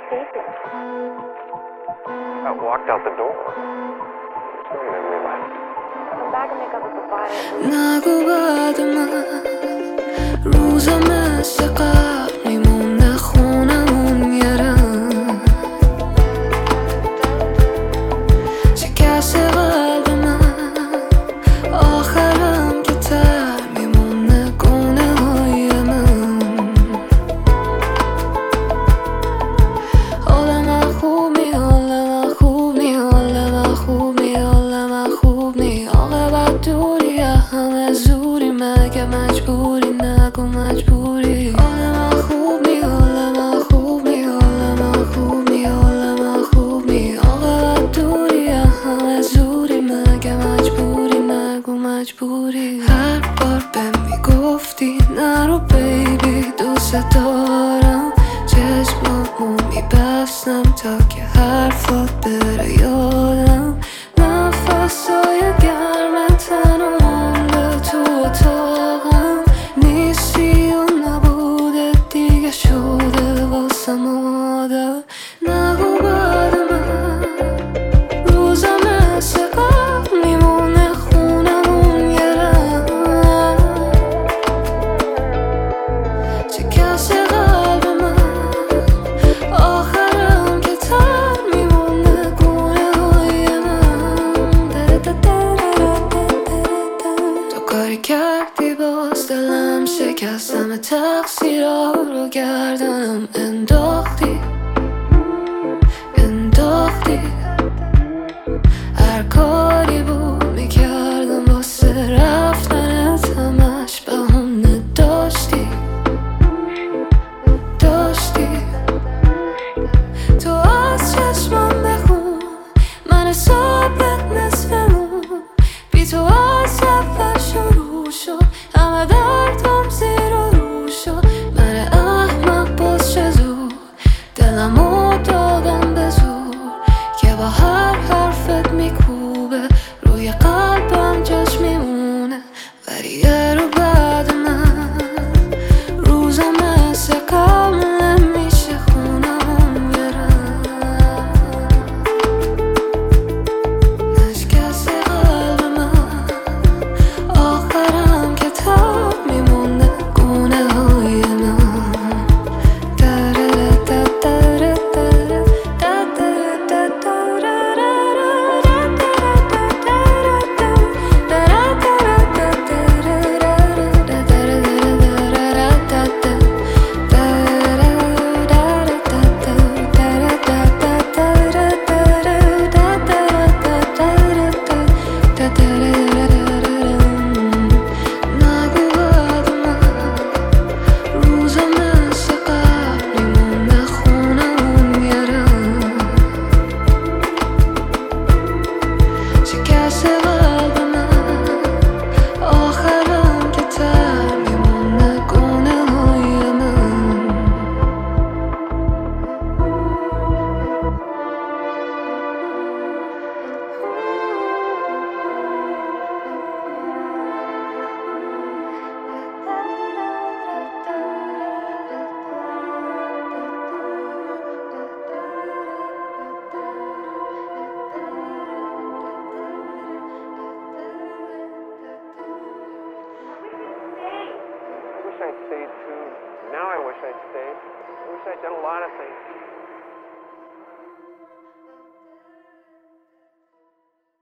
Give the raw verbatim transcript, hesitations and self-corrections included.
escaping? I walked out the door. There's no memory left. Come back and make up with the fire. نگو بعد من روزا مثل قبل میمونه خونمون یارم شکست قلب من آخرم که تر میمونه گونه های من حال من خوب نی حال من خوب نی حال من خوب نی حال من خوب نی عاقبت دوریه همه زوری مگه مجبوری نگو مجبوری حال من خوب نی حال من خوب نی حال من خوب نی حال من خوب نی عاقبت دوریه همه زوری مگه مجبوری نگو مجبوری هر بار به میگفتی نرو بیبی دوست دارم چشمامو میبستم تا که حرفات بره یادم نفسای گرم تنو مونده تو اتاقم نیستی و نبوده دیگه شده واسم عادت نگو بعد من روزا مثل قبل میمونه خونمون یارم شکست قلب من آخرم که تر میمونه گونه های من تو کاری کردی باز دلم شکستم تقصیرها رو گردنم انداختی انداختی هر کاری بود میکردم واسه رفتنت همش بهونه داشتی داشتی تو از چشمم بخون من صبرت نصفمون بی تو از سفر شروع شد همه دردم زیر و رو شد من احمق باز چه زود دلمو دادم به زور که با هر حرفت میکوبه روی قلبم جاش میمونه ولی یه رو بعد من روزم مثل قبل نمیشه خونم برم نشکست قلب من آخرم که تر میمونه گونه های من نگو بعد من روزا مثل قبل میمونه خونمون یارم شکست قلب من آخرم که تر میمونه گونه های من I wish I'd stayed too. Now I wish I'd stayed. I wish I'd done a lot of things.